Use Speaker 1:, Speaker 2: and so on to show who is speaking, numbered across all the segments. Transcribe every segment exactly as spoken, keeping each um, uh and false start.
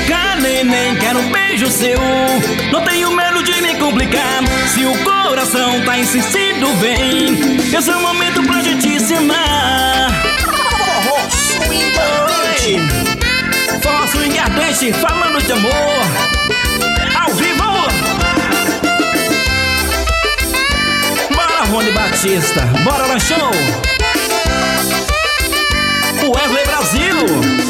Speaker 1: cá, neném, quero um beijo seu. Não tenho medo de me complicar. Se o coração tá insistindo, vem. Esse é o momento pra gente se amar.
Speaker 2: Forró swing ardente.
Speaker 1: Forró swing ardente, falando de amor. Ao vivo. Bora, Rony Batista, bora no show. Wesley Brasil.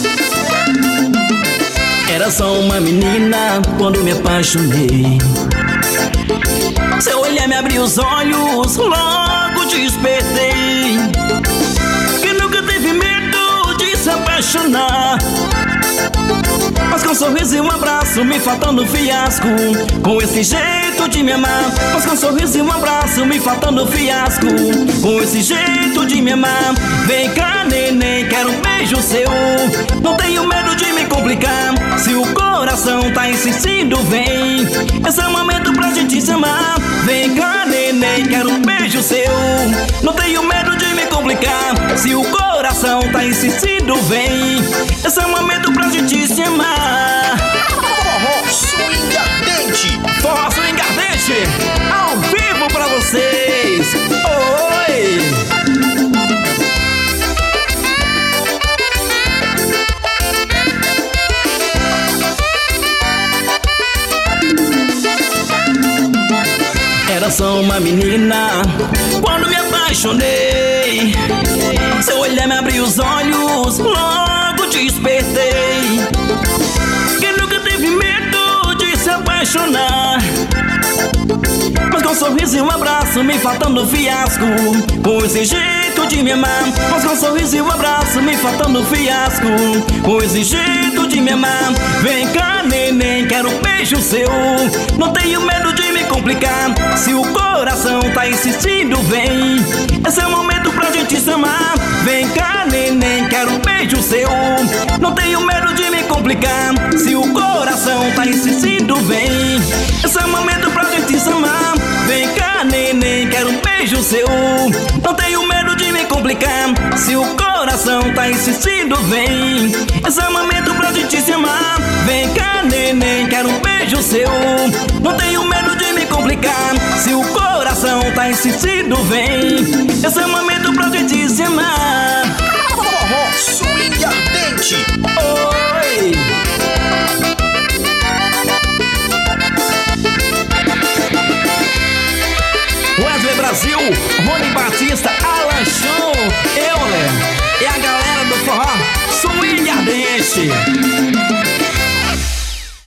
Speaker 1: Era só uma menina quando me apaixonei. Seu olhar me abriu os olhos, logo despertei. Que nunca teve medo de se apaixonar. Mas com um sorriso e um abraço, me faltando fiasco. Com esse jeito de me amar. Mas com um sorriso e um abraço, me faltando fiasco. Com esse jeito de me amar. Vem cá, neném, quero um beijo seu. Não tenho medo de me complicar. Se o coração tá insistindo, vem. Esse é o momento pra gente se amar. Vem cá, neném, quero um beijo seu. Não tenho medo de me complicar. Se o coração tá insistindo, vem. Esse é o momento pra gente se amar.
Speaker 2: Forró swing ardente.
Speaker 1: Forró swing ardente, ao vivo pra vocês. Oi! Era só uma menina quando me apaixonei. Seu olhar me abriu os olhos, logo despertei. Que nunca teve medo de se apaixonar. Mas com um sorriso e um abraço, me faltando fiasco. Com esse jeito de me amar. Mas com um sorriso e um abraço, me faltando fiasco. Com esse jeito de me amar. Vem cá, neném, quero um beijo seu. Não tenho medo de me complicar. Se o coração tá insistindo, vem. Esse é o momento pra gente se amar. Vem cá, neném, quero um beijo seu. Não tenho medo de me complicar. Se o coração tá insistindo, vem. Esse é o momento pra gente se amar. Vem cá, neném, quero um beijo seu. Não tenho medo de me complicar. Se o coração tá insistindo, vem. Esse é o momento pra gente se amar. Vem cá, neném, quero um beijo seu. Não tenho medo de me complicar. Se o coração tá insistindo, vem. Esse é o momento pra gente se amar.
Speaker 2: Forró swing ardente.
Speaker 1: Oi! Wesley Brasil, Rony Batista, Alan Show, Euler e a galera do forró swing ardente.